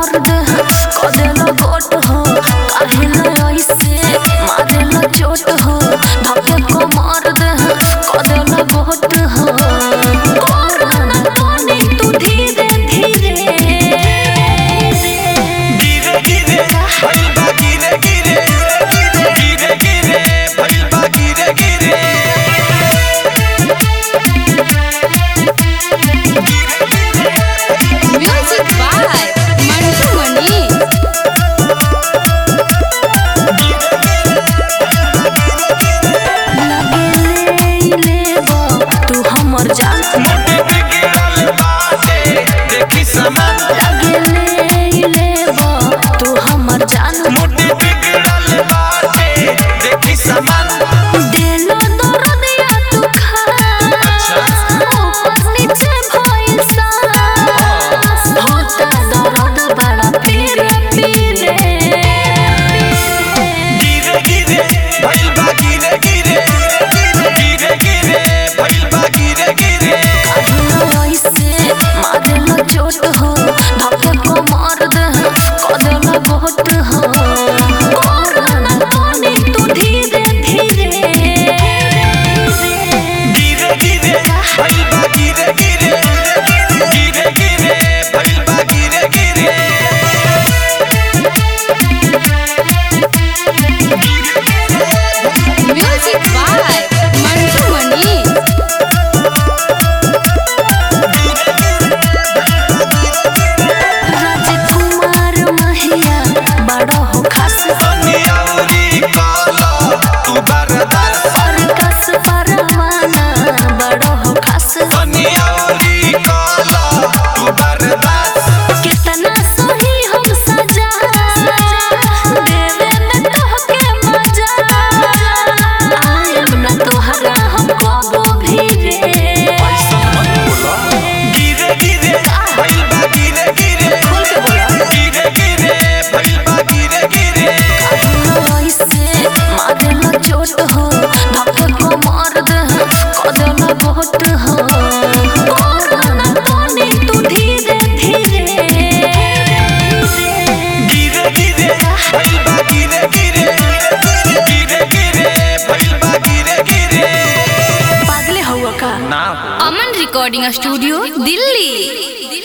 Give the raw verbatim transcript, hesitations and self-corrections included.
कमर दे कदेला गोट हो काहेला ऐसे मारेला चोट हो धके कमर दे कदेला गोट हो कोरोना पानी तू धीरे धीरे गिरे गिरे भइल बा गिरे गिरे गिरे गिरे भइल बा गिरे गिरे म्यूजिक बाय मंजू मनी लगे लेबो तू हमर जान मोटे बिगड़ल बाटे देखी समान लगे लेबो तू हमर जान मोटे बिगड़ल बाटे देखी समान दिलो दर्दिया तू खा ऊपर नीचे भइल सा होता दर्द बड़ा पीरे पीरे गिरे गिरे भइल बा गिरे गिरे गिरे गिरे भइल बा गिरे गिरे काहेला ऐसे मारेला चोट हो धके कमर दे कदेला गोट हो कोरोना पानी तू धीरे धीरे गिरे गिरे भइल बा गिरे गिरे गिरे गिरे भइल बा गिरे गिरे म्यूजिक बाय मंजू मनी राजकुमार महिया बड़ा हो खास सनियाउरी काला तू बरदास और कस परवाना बड़ा हो खास सनियाउरी काला तू बरदास कितना सही हम सजा देवे में तोहके मजा आयब ना तोहरा हम कबो भी रे गिरे गिरे भइल बा गिरे गिरे गिरे गिरे भइल बा गिरे गिरे ऐसे मारेला चोट हो धके कमर दे कदेला गोट हो कोरोना पानी तू धीरे धीरे गिरे गिरे भइल बा गिरे गिरे गिरे गिरे भइल बा गिरे गिरे पागले हुआ का ना हो अमन रिकॉर्डिंग स्टूडियो दिल्ली।